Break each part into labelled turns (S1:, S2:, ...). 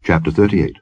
S1: Chapter 38.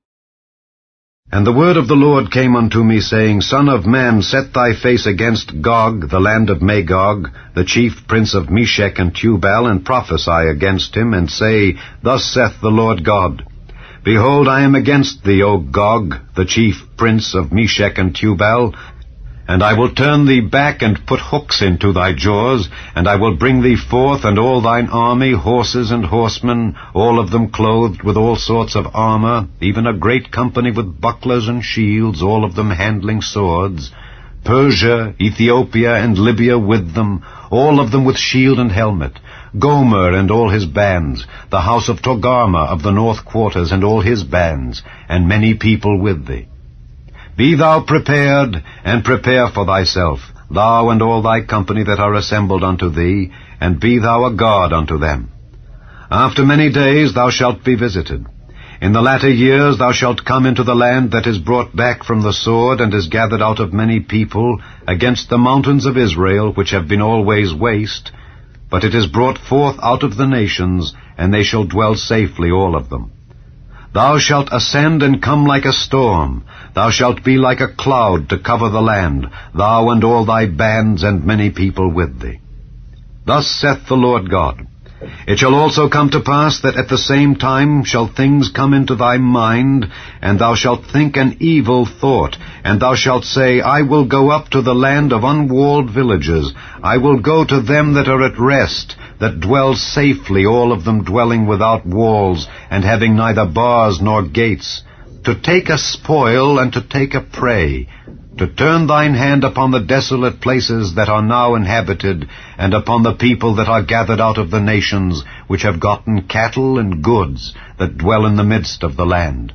S2: And the word of the Lord came unto me, saying, Son of man, set thy face against Gog, the land of Magog, the chief prince of Meshech and Tubal, and prophesy against him, and say, Thus saith the Lord God, Behold, I am against thee, O Gog, the chief prince of Meshech and Tubal, and I will turn thee back and put hooks into thy jaws, and I will bring thee forth, and all thine army, horses and horsemen, all of them clothed with all sorts of armor, even a great company with bucklers and shields, all of them handling swords, Persia, Ethiopia, and Libya with them, all of them with shield and helmet, Gomer and all his bands, the house of Togarmah of the north quarters and all his bands, and many people with thee. Be thou prepared, and prepare for thyself, thou and all thy company that are assembled unto thee, and be thou a guard unto them. After many days thou shalt be visited. In the latter years thou shalt come into the land that is brought back from the sword, and is gathered out of many people, against the mountains of Israel, which have been always waste, but it is brought forth out of the nations, and they shall dwell safely, all of them. Thou shalt ascend and come like a storm. Thou shalt be like a cloud to cover the land, thou and all thy bands and many people with thee. Thus saith the Lord God, It shall also come to pass that at the same time shall things come into thy mind, and thou shalt think an evil thought, and thou shalt say, I will go up to the land of unwalled villages. I will go to them that are at rest, that dwell safely, all of them dwelling without walls, and having neither bars nor gates, to take a spoil and to take a prey, to turn thine hand upon the desolate places that are now inhabited, and upon the people that are gathered out of the nations, which have gotten cattle and goods, that dwell in the midst of the land.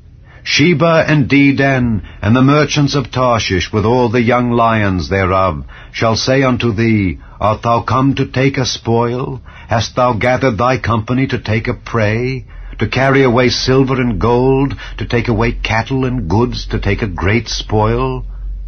S2: Sheba and Dedan, and the merchants of Tarshish, with all the young lions thereof, shall say unto thee, Art thou come to take a spoil? Hast thou gathered thy company to take a prey? To carry away silver and gold, to take away cattle and goods, to take a great spoil?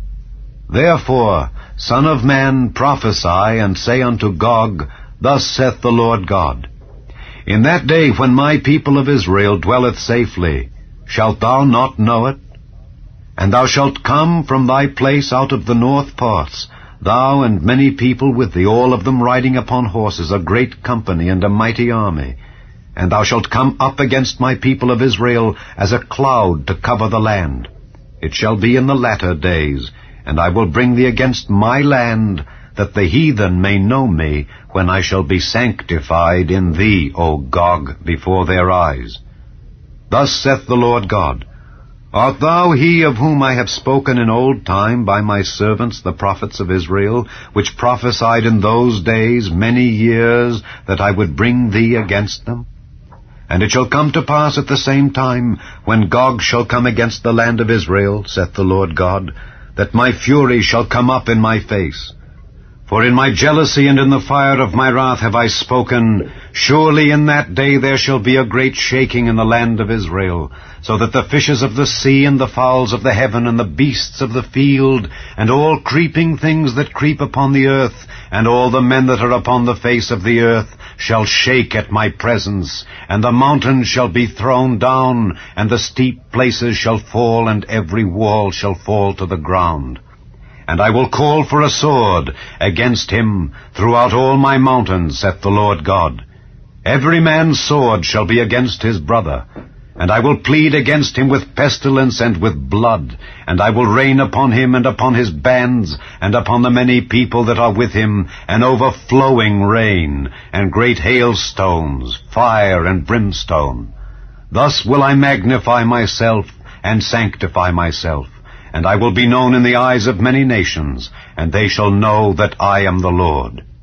S2: Therefore, Son of man, prophesy, and say unto Gog, Thus saith the Lord God, In that day when my people of Israel dwelleth safely, shalt thou not know it? And thou shalt come from thy place out of the north parts, thou and many people with thee, all of them riding upon horses, a great company and a mighty army. And thou shalt come up against my people of Israel as a cloud to cover the land. It shall be in the latter days, and I will bring thee against my land, that the heathen may know me, when I shall be sanctified in thee, O Gog, before their eyes. Thus saith the Lord God, Art thou he of whom I have spoken in old time by my servants the prophets of Israel, which prophesied in those days many years that I would bring thee against them? And it shall come to pass at the same time, when Gog shall come against the land of Israel, saith the Lord God, that my fury shall come up in my face. For in my jealousy and in the fire of my wrath have I spoken, Surely in that day there shall be a great shaking in the land of Israel, so that the fishes of the sea and the fowls of the heaven and the beasts of the field and all creeping things that creep upon the earth and all the men that are upon the face of the earth shall shake at my presence, and the mountains shall be thrown down, and the steep places shall fall, and every wall shall fall to the ground. And I will call for a sword against him throughout all my mountains, saith the Lord God. Every man's sword shall be against his brother, and I will plead against him with pestilence and with blood, and I will rain upon him and upon his bands, and upon the many people that are with him, an overflowing rain, and great hailstones, fire and brimstone. Thus will I magnify myself and sanctify myself, and I will be known in the eyes of many nations, and they shall know that I am the Lord.